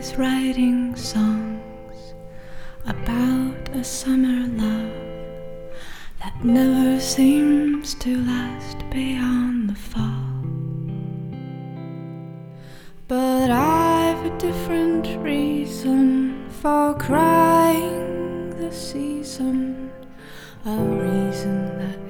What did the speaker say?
always writing songs about a summer love that never seems to last beyond the fall. But I've a different reason for crying this season, a reason that